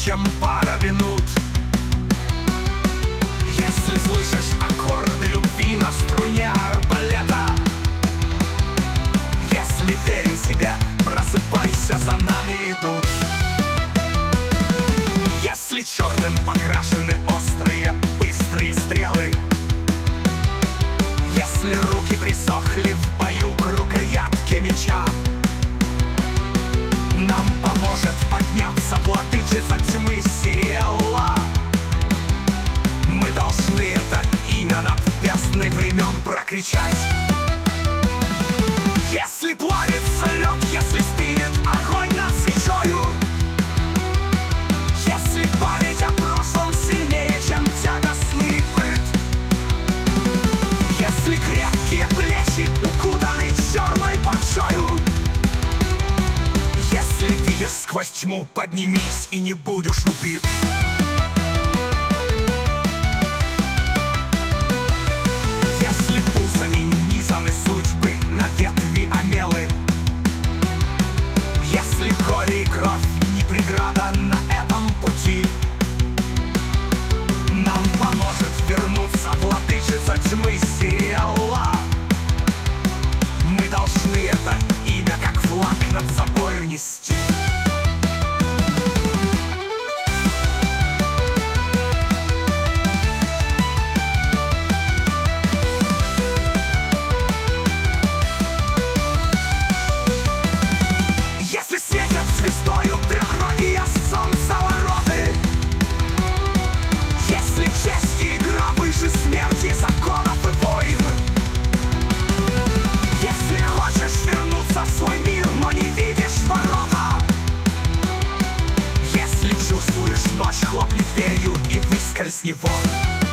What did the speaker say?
чем пара минут. Если слышишь аккорды любви на струне арбалета, если верен в себя, просыпайся, за нами идут. Если черным покрашены острые, быстрые стрелы, если руки присохли в бою к рукоятке меча, нам поможет подняться владычица тьмы Сиэлла. Мы должны это имя над бездной времен прокричать. Если плавится лед, если стынет огонь над свечою, если память о прошлом сильнее, чем тягостный быт, если крепкие плечи укутаны черной парчою, если видишь сквозь тьму, поднимись и не будешь убит. Если пузами низаны судьбы на ветви омелы, если горе и кровь не преграда на этом пути, нам поможет вернуться владычица тьмы Сиэлла. Мы должны это имя как флаг над собой нести. Если светят звездою трехрогие солнцевороты, если честь и игра выше смерти, законов и войн, если хочешь вернуться в свой мир, но не видишь ворота, если чувствуешь ночь, хлопни дверью и выскользни вон.